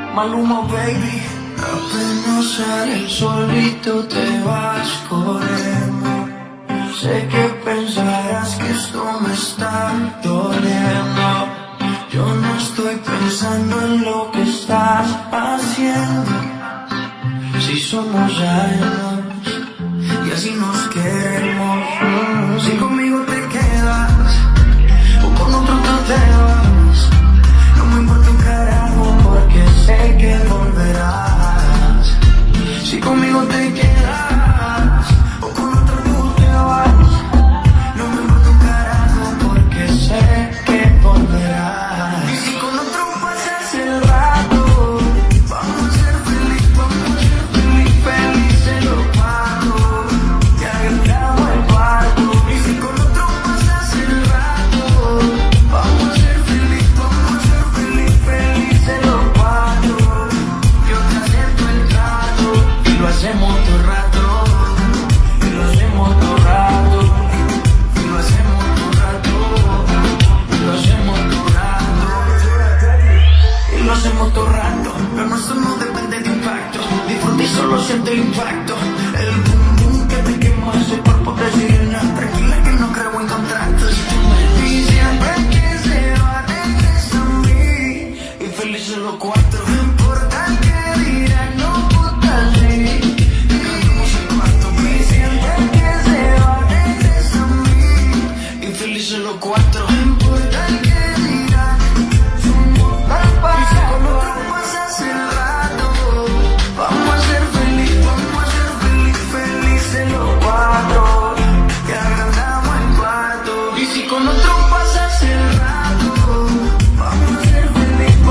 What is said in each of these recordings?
Maluma, baby. Apenas sale el solito te vas corriendo. Sé que pensarás que esto me está doliendo. Yo no estoy pensando en lo que estás haciendo. Si somos años y así nos queremos. Si conmigo te quedas o con otro tú te vas, no me importa un carajo porque sé que volverás. Si conmigo te quedas o con otro tú te vas, no me importa un carajo porque sé que volverás. Y si con otro pasas el rato, vamos a ser felices los cuatro, que agrandamos el cuarto. Y si con otro pasas el rato, vamos a ser felices los cuatro. Yo te acepto el trato y lo hacemos todo el rato, y lo hacemos todo el rato, y lo hacemos todo el rato, y lo hacemos todo el rato, y lo hacemos todo el rato. Lo nuestro no depende de impacto, disfruta y solo siente el impacto. El boom boom que te quema ese cuerpo de sirena. Tranquila que no creo en contratos. Y siempre que se va regresa a mí, y felices los cuatro. No importa que dirán, no puta sí, y cantamos el cuarto. Y siempre que se va regresa a mí, y felices los cuatro. No importa que dirán, somos papás. Y si con otro pasas el rato, vamos a ser felices los cuatro, que agrandamos el cuarto. Y si con otro pasas el rato, vamos a ser felices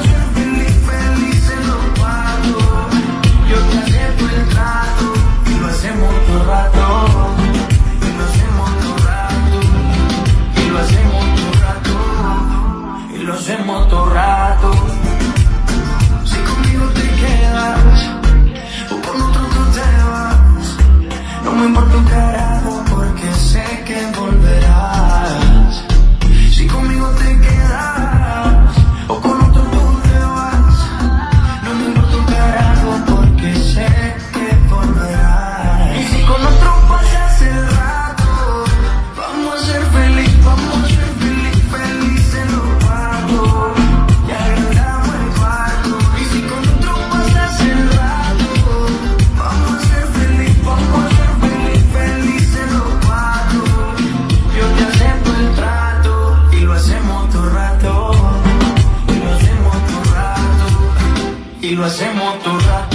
los cuatro. Yo te acepto el trato y lo hacemos todo el rato, y lo hacemos todo el rato, y lo hacemos todo el rato, y lo hacemos todo el rato. Si conmigo te quedas o con otro tú te vas, no me importa un carajo porque sé que volverás. Si conmigo te quedas o con otro tú te vas, no me importa un carajo porque sé que volverás. Y si con otro pasas el rato, vamos a ser felices los cuatro, ya agrandamos el cuarto. Y si con otro pasas el rato, vamos a ser felices los cuatro. Yo te acepto el trato y lo hacemos todo el rato, y lo hacemos todo el rato, y lo hacemos todo el rato.